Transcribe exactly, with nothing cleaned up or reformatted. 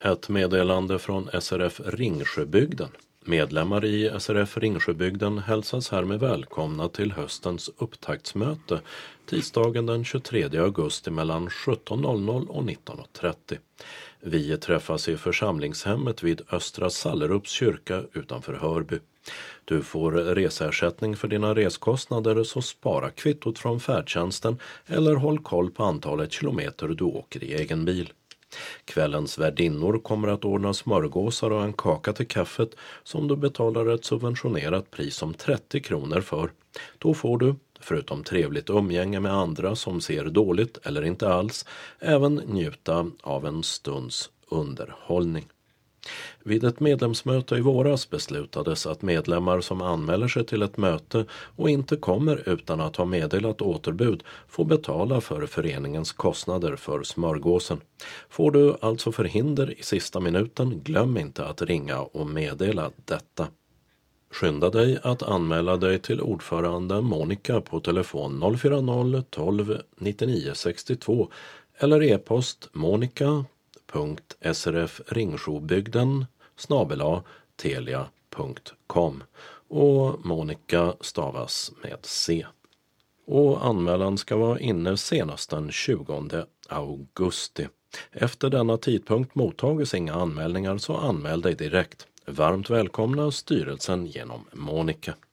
Ett meddelande från S R F Ringsjöbygden. Medlemmar i S R F Ringsjöbygden hälsas härmed välkomna till höstens upptaktsmöte tisdagen den tjugotredje augusti mellan sjutton noll noll och nitton trettio. Vi träffas i församlingshemmet vid Östra Sallerups kyrka utanför Hörby. Du får reseersättning för dina reskostnader, så spara kvittot från färdtjänsten eller håll koll på antalet kilometer du åker i egen bil. Kvällens värdinnor kommer att ordna smörgåsar och en kaka till kaffet som du betalar ett subventionerat pris om trettio kronor för. Då får du, förutom trevligt umgänge med andra som ser dåligt eller inte alls, även njuta av en stunds underhållning. Vid ett medlemsmöte i våras beslutades att medlemmar som anmäler sig till ett möte och inte kommer utan att ha meddelat återbud får betala för föreningens kostnader för smörgåsen. Får du alltså förhinder i sista minuten, glöm inte att ringa och meddela detta. Skynda dig att anmäla dig till ordförande Monica på telefon noll fyra noll tolv nittionio sextiotvå eller e-post monica punkt srfringsjöbygden snabel-a telia punkt com, och Monica stavas med C. Och anmälan ska vara inne senast den tjugonde augusti. Efter denna tidpunkt mottages inga anmälningar, så anmäl dig direkt. Varmt välkomna styrelsen genom Monica.